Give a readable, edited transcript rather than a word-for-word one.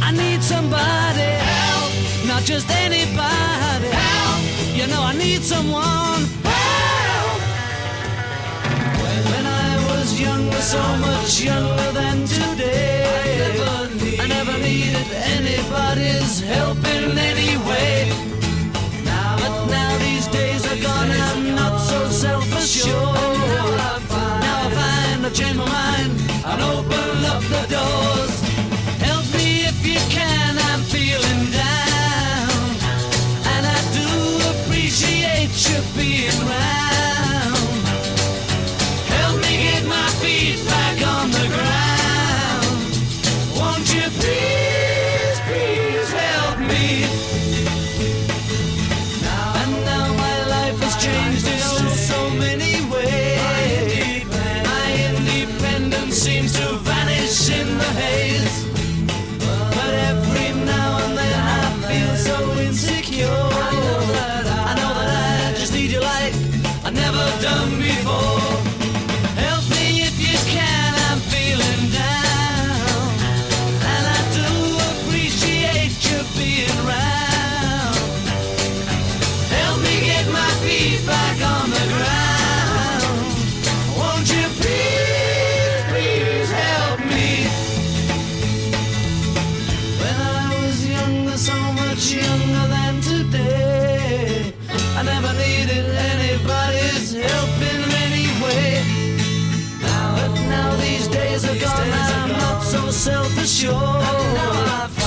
I need somebody help, not just anybody help. You know I need someone help. When I was younger, so much younger than today, I never needed anybody's help in any way. But now these days are gone, I'm not so self-assured. Now I find I've changed my mind and open up the doors. Help me if you can, I'm feeling down, and I do appreciate you being round. Help me get my feet back on the ground. Won't you please, please help me? And now my life has changed in so many ways. My independence seems to vanish in the haze. But every now and then I feel so insecure. I know that I just need you like I've never done before. Help me if you can, I'm feeling down, and I do appreciate you being round. Help me get my feet back on the ground. Won't you please, please help me? When I was younger, so much younger than today, I never needed anybody's help in any way. But now these days are gone, I'm not so self-assured.